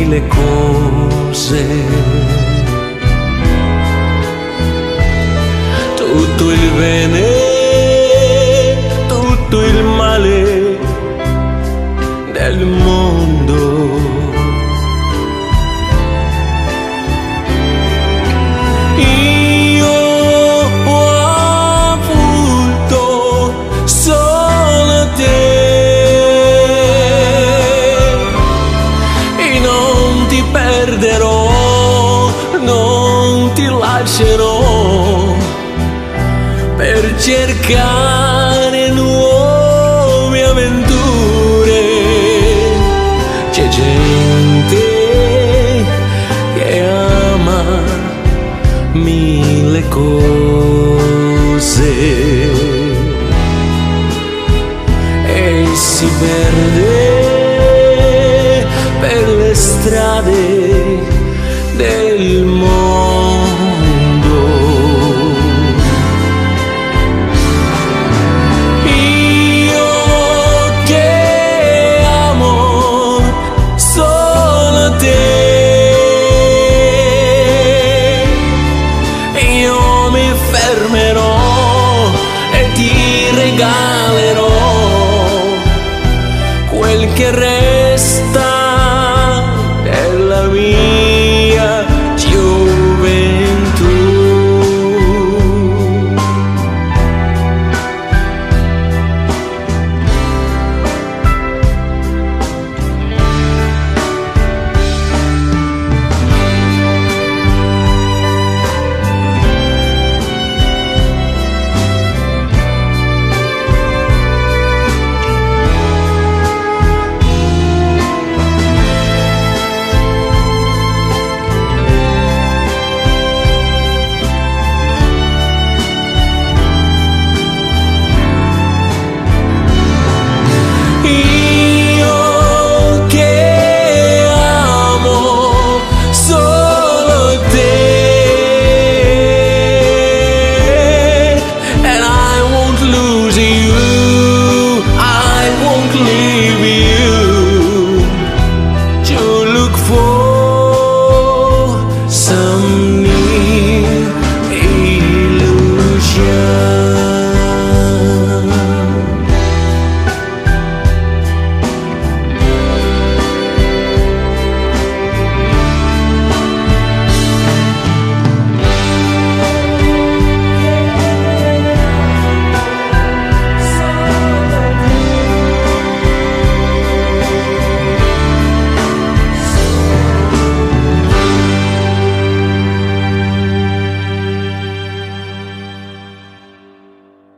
mille cose. Tutto il bene, tutto il male del mondo. Io ho avuto solo te e non ti perderò, non ti lascerò per cercare nuove avventure. C'è gente che ama mille cose e si perde per le strade del mondo.